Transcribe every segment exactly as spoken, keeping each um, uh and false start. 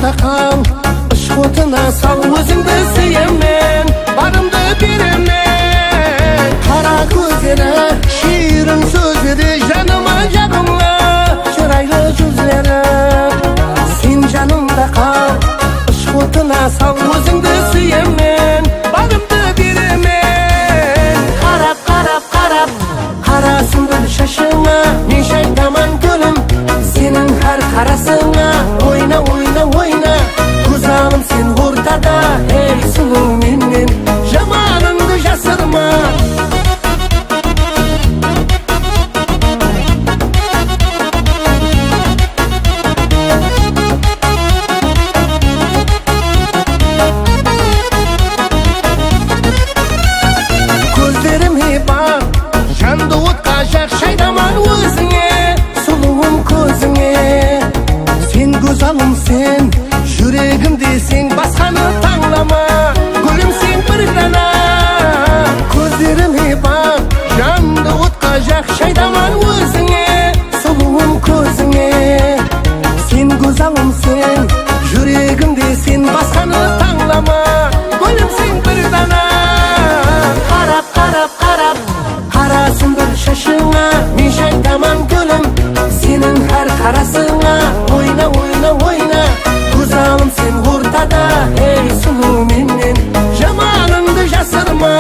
жанымда қал, ішкі отына сал, өзіңді сүйемін, барымды беремін. Қара көздері, шиырын сөздері, жаныма жағымлы, шырайлы жүзлері. Сен жанымда қал, ішкі отына сал, өзіңді сүйемін, барымды беремін. Қарап, қарап, қарап, қарасын бір шашыңа, мен шайтаман гүлім, сенің әр қарасыңа. Ойна, ойна, ойна, көз алым сен ортада, ей сұлу менен, жаманыңды жасырма. Көздеріме бақ, жанды отқа жақ, шайдаман өзіңе, сұлуым көзіңе. Сен көз алым сен, жүрегімде сен, басқаны таңлама, гүлім сен бір дана. Көздеріме бақ, жанды отқа жақ, шайдаман өзіңе, сұлуым көзіңе. Сен көз алым сен, жүрегімде сен, басқаны таңлама, гүлім сен бір дана. Қарап, қарап, қарап, қарасын бір шашыңа, мен шайтаман гүлім, сенің әр қарасыңа. Ойна, ойна, ойна, көз алым сен ортада, ей сұлу менен, жаманыңды жасырма.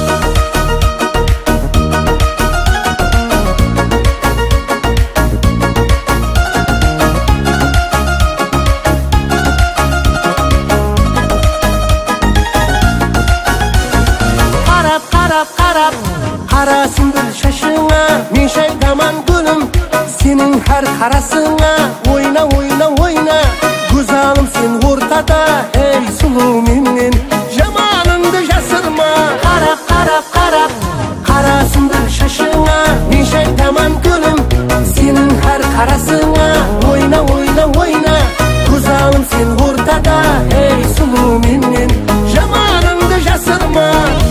Қарап, қарап, қарап, қарасын бір шашыңа, мен шайтаман гүлім, сенің әр қарасыңа. Ойна, ойна, ойна, көз алым сен ортада, ей сұлу менен, жаманыңды жасырма. Қарап, қарап, қарап, қарасын бір шашыңа, мен шайтаман гүлім, сенің әр қарасыңа. Ойна, ойна, ойна, көз алым сен ортада, ей сұлу менен, жаманыңды жасырма.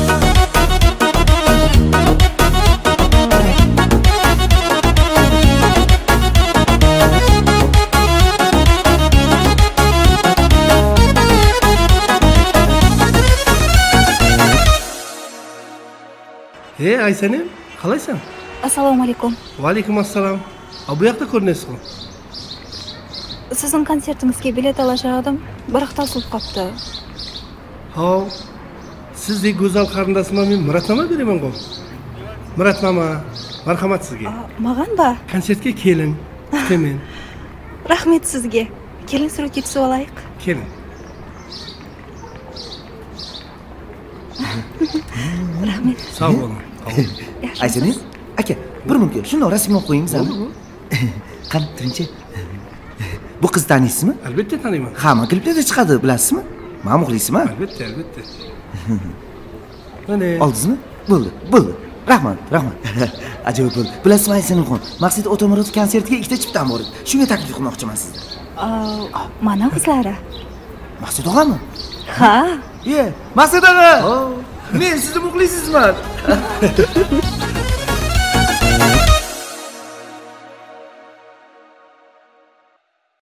Е, Айсәнем, қалайсың? Ассалаумалейкум. Уалейкум ассалам. Ал бұл жақта көрінесіз ғой? Сіздің концертіңізге билет ала жадым, бірақ таусылып қапты. Ау, сіздей гүзал қарындасыма мен Мұратнама беремін ғой. Мұратнама, мархамат сізге. Маған ба? Концертке келін, күтемін. Рахмет сізге. Келін суретке түсіп алайық. Келін. Рахмет. Сау болың. Айсәнем, әке, бір мүмкін, шunu расымын қойыңыз аны. Қан, түрінше. Bu kız tanıyorsunuz mu? Elbette tanıyorum. Hamma kliplarda çıkadı, bilasizmi? Bana muxlisizmi? Elbette, elbette. Mana. Oldingizmi? Bo'ldi, bo'ldi. Rahmat, rahmat. Ajoyib bo'ldi. Bilasizmi Aysanxon, Maqsud Otamuratov konsertiga ikkita chiptam bor edi. Shunga taklif qilmoqchiman sizga. Mana qizlari. Maqsud og'ami? Ha. Ye, Maqsud og'a. Men sizni muxlisizman.